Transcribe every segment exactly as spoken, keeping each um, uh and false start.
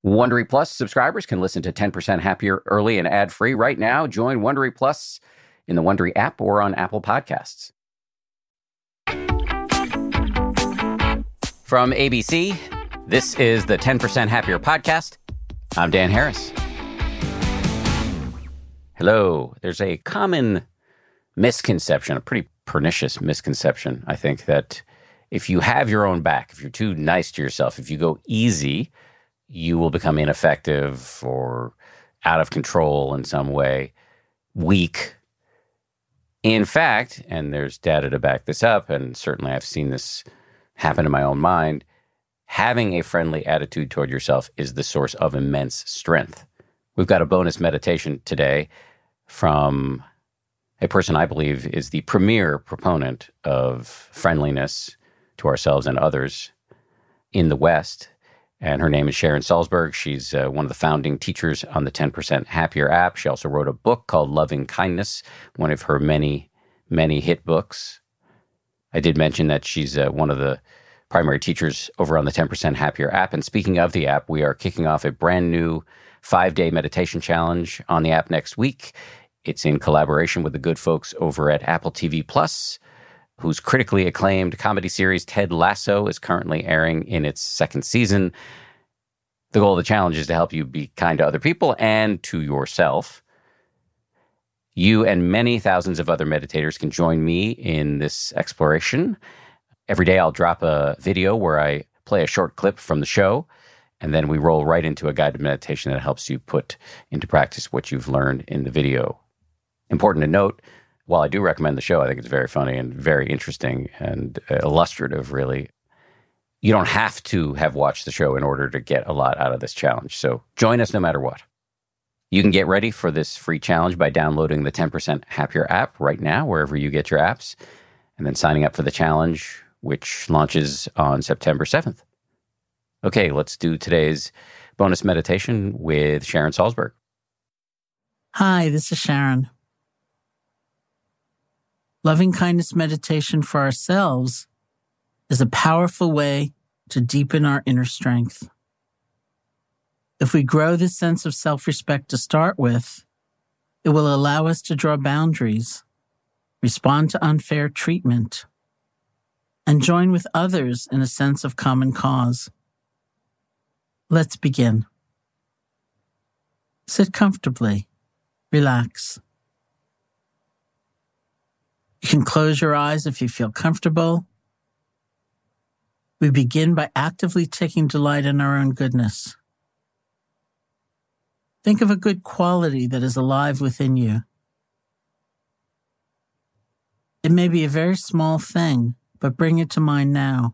Wondery Plus subscribers can listen to ten percent Happier early and ad-free right now. Join Wondery Plus in the Wondery app or on Apple Podcasts. From A B C, this is the ten percent Happier podcast. I'm Dan Harris. Hello. There's a common misconception, a pretty pernicious misconception, I think, that if you have your own back, if you're too nice to yourself, if you go easy, you will become ineffective or out of control in some way, weak. In fact, and there's data to back this up, and certainly I've seen this happen in my own mind, having a friendly attitude toward yourself is the source of immense strength. We've got a bonus meditation today from a person I believe is the premier proponent of friendliness to ourselves and others in the West. And her name is Sharon Salzberg. She's uh, one of the founding teachers on the ten percent Happier app. She also wrote a book called Loving Kindness, one of her many, many hit books. I did mention that she's uh, one of the primary teachers over on the ten percent Happier app. And speaking of the app, we are kicking off a brand new five-day meditation challenge on the app next week. It's in collaboration with the good folks over at Apple T V Plus, whose critically acclaimed comedy series Ted Lasso is currently airing in its second season. The goal of the challenge is to help you be kind to other people and to yourself. You and many thousands of other meditators can join me in this exploration. Every day I'll drop a video where I play a short clip from the show, and then we roll right into a guided meditation that helps you put into practice what you've learned in the video. Important to note, while I do recommend the show, I think it's very funny and very interesting and uh, illustrative, really. You don't have to have watched the show in order to get a lot out of this challenge. So join us no matter what. You can get ready for this free challenge by downloading the ten percent Happier app right now, wherever you get your apps, and then signing up for the challenge, which launches on September seventh. Okay, let's do today's bonus meditation with Sharon Salzberg. Hi, this is Sharon. Loving kindness meditation for ourselves is a powerful way to deepen our inner strength. If we grow this sense of self-respect to start with, it will allow us to draw boundaries, respond to unfair treatment, and join with others in a sense of common cause. Let's begin. Sit comfortably. Relax. You can close your eyes if you feel comfortable. We begin by actively taking delight in our own goodness. Think of a good quality that is alive within you. It may be a very small thing, but bring it to mind now.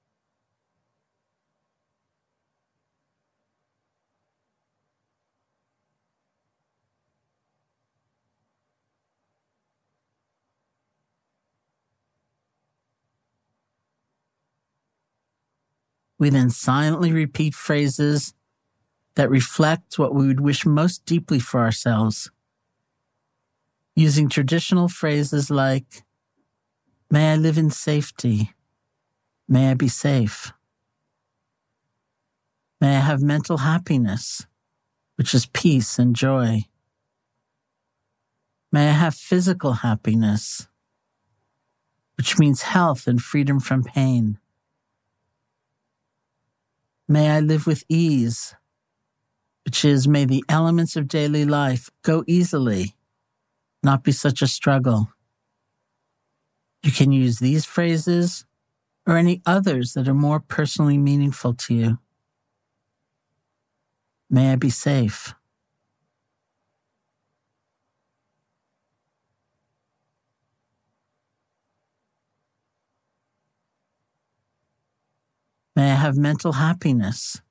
We then silently repeat phrases that reflect what we would wish most deeply for ourselves, using traditional phrases like, "May I live in safety. May I be safe. May I have mental happiness, which is peace and joy. May I have physical happiness, which means health and freedom from pain. May I live with ease, which is may the elements of daily life go easily, not be such a struggle." You can use these phrases or any others that are more personally meaningful to you. May I be safe. May I have mental happiness.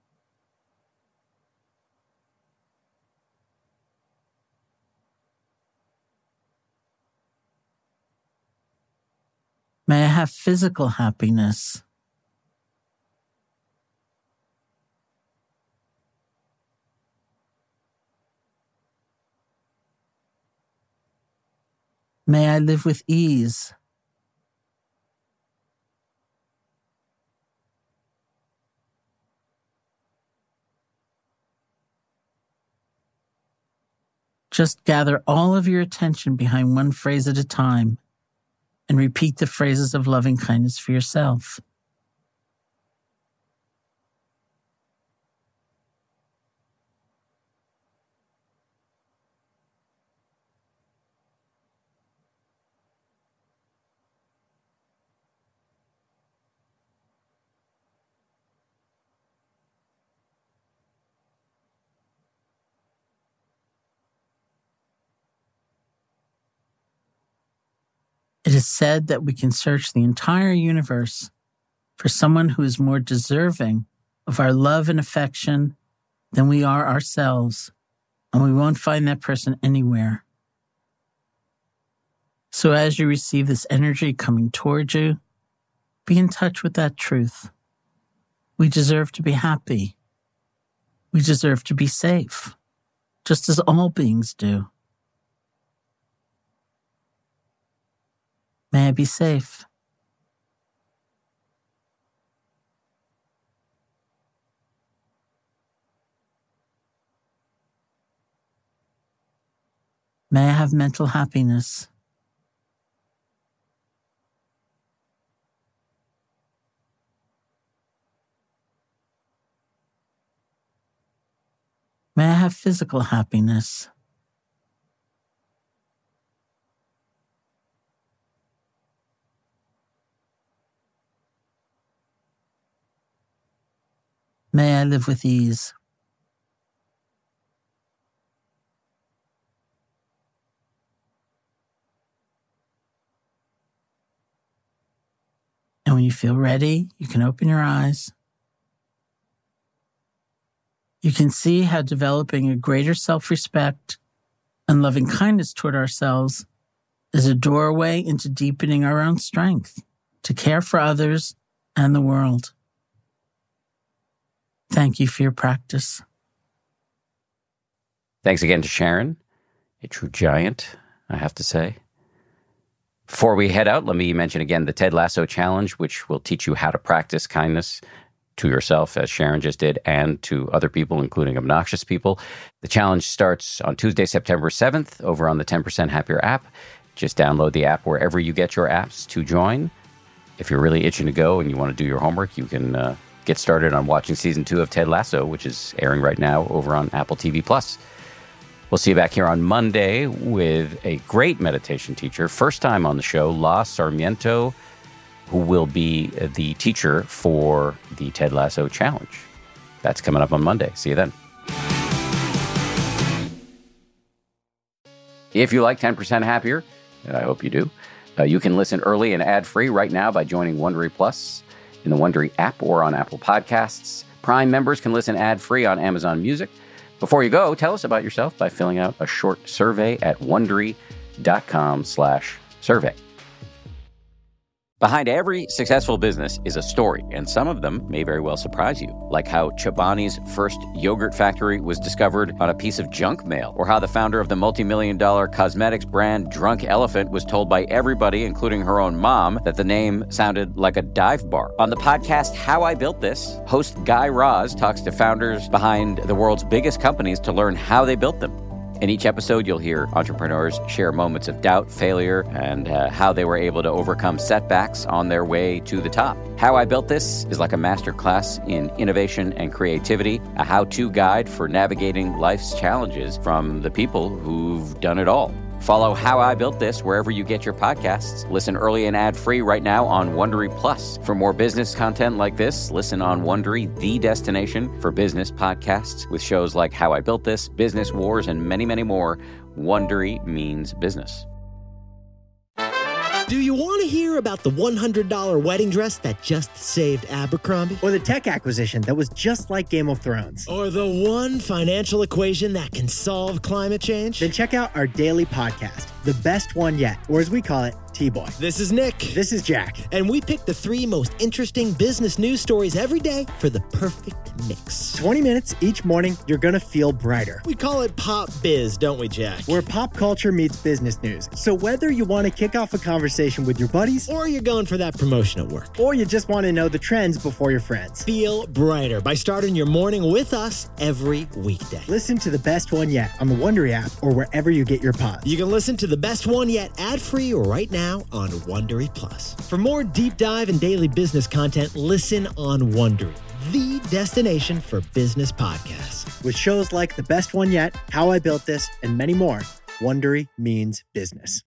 May I have physical happiness. May I live with ease. Just gather all of your attention behind one phrase at a time and repeat the phrases of loving kindness for yourself. It is said that we can search the entire universe for someone who is more deserving of our love and affection than we are ourselves, and we won't find that person anywhere. So as you receive this energy coming toward you, be in touch with that truth. We deserve to be happy. We deserve to be safe, just as all beings do. May I be safe. May I have mental happiness. May I have physical happiness. May I live with ease. And when you feel ready, you can open your eyes. You can see how developing a greater self-respect and loving kindness toward ourselves is a doorway into deepening our own strength to care for others and the world. Thank you for your practice. Thanks again to Sharon, a true giant, I have to say. Before we head out, let me mention again the Ted Lasso Challenge, which will teach you how to practice kindness to yourself, as Sharon just did, and to other people, including obnoxious people. The challenge starts on Tuesday, September seventh, over on the ten percent Happier app. Just download the app wherever you get your apps to join. If you're really itching to go and you want to do your homework, you can uh, get started on watching season two of Ted Lasso, which is airing right now over on Apple T V Plus. We'll see you back here on Monday with a great meditation teacher, first time on the show, La Sarmiento, who will be the teacher for the Ted Lasso Challenge. That's coming up on Monday. See you then. If you like ten percent Happier, and I hope you do, uh, you can listen early and ad-free right now by joining Wondery Plus in the Wondery app or on Apple Podcasts. Prime members can listen ad-free on Amazon Music. Before you go, tell us about yourself by filling out a short survey at Wondery.com slash survey. Behind every successful business is a story, and some of them may very well surprise you, like how Chobani's first yogurt factory was discovered on a piece of junk mail, or how the founder of the multi-million dollar cosmetics brand Drunk Elephant was told by everybody, including her own mom, that the name sounded like a dive bar. On the podcast How I Built This, host Guy Raz talks to founders behind the world's biggest companies to learn how they built them. In each episode, you'll hear entrepreneurs share moments of doubt, failure, and uh, how they were able to overcome setbacks on their way to the top. How I Built This is like a masterclass in innovation and creativity, a how-to guide for navigating life's challenges from the people who've done it all. Follow How I Built This wherever you get your podcasts. Listen early and ad-free right now on Wondery Plus. For more business content like this, listen on Wondery, the destination for business podcasts, with shows like How I Built This, Business Wars, and many, many more. Wondery means business. Do you want to hear about the one hundred dollars wedding dress that just saved Abercrombie? Or the tech acquisition that was just like Game of Thrones? Or the one financial equation that can solve climate change? Then check out our daily podcast, The Best One Yet, or as we call it, T-Boy. This is Nick. This is Jack. And we pick the three most interesting business news stories every day for the perfect mix. twenty minutes each morning, you're going to feel brighter. We call it Pop Biz, don't we, Jack? Where pop culture meets business news. So whether you want to kick off a conversation with your buddies, or you're going for that promotion at work, or you just want to know the trends before your friends, feel brighter by starting your morning with us every weekday. Listen to the best one yet on the Wondery app or wherever you get your pods. You can listen to the best one yet ad-free right now on Wondery Plus. For more deep dive and daily business content, listen on Wondery, the destination for business podcasts. With shows like The Best One Yet, How I Built This, and many more, Wondery means business.